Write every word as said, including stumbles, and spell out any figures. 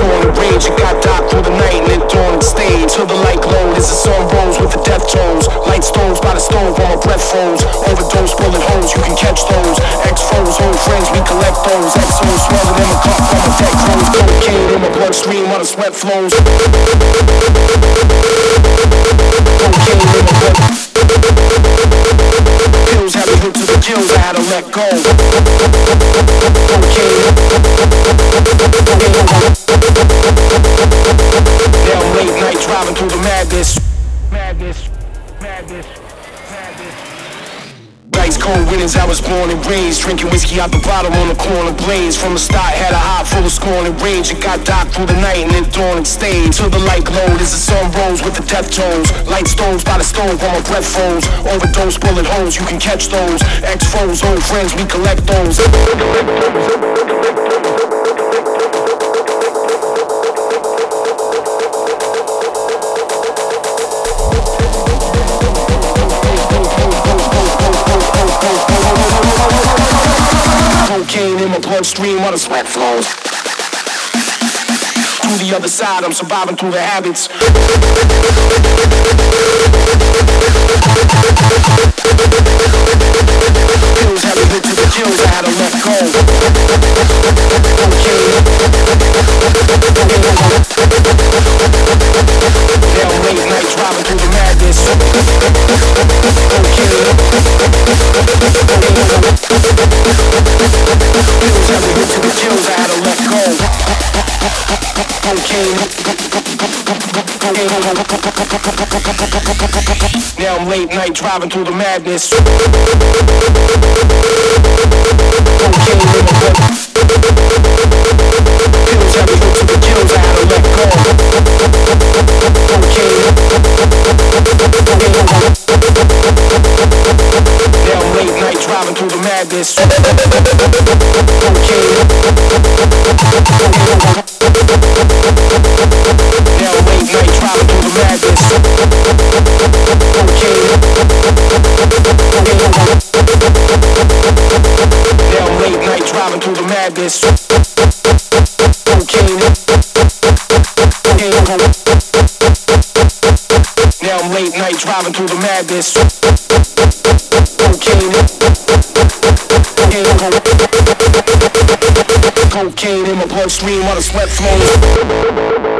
scoring rage. It got dark through the night and it dawned and stayed till the light glowed as the sun rose with the death tones. Light stoves by the stove while my breath froze. Overdose bullet holes, you can catch those. Ex-foes, old friends, we collect those. X Os swallowed in my cup while my deck closed. Cocaine in my bloodstream while the sweat flows. Cocaine in my blood. Pills had me hooked to the gills, I had to let go. Cocaine. Now I'm late night driving through the madness. Madness, madness, madness. Ice cold winters, I was born and raised, drinking whiskey out the bottle on the corner blaze. From the start, had a heart full of scorn and rage. It got dark through the night and it dawned and stayed till the light glowed as the sun rose with the death tones. Light stoves by the stove while my breath froze. Overdose bullet holes, you can catch those. Ex-foes, old friends, we collect those. Cocaine in my bloodstream while the sweat flows. To the other side, I'm surviving through the habits. Pills had me hooked to the gills, I had to let go. Cocaine. Now I'm late night driving through the madness. Cocaine. Pills had me hooked to the gills, I had to let go. Cocaine. Now I'm late night driving through the madness. Cocaine in my blood. Pills had me hooked to the gills, I had to let go. Cocaine. Now I'm late night driving through the madness. Cocaine. Now I'm late night driving through the madness. Cocaine. Now I'm late night driving through the madness. Cocaine. Now I'm late night driving through the madness. Cocaine. Cocaine in my bloodstream while the sweat flows.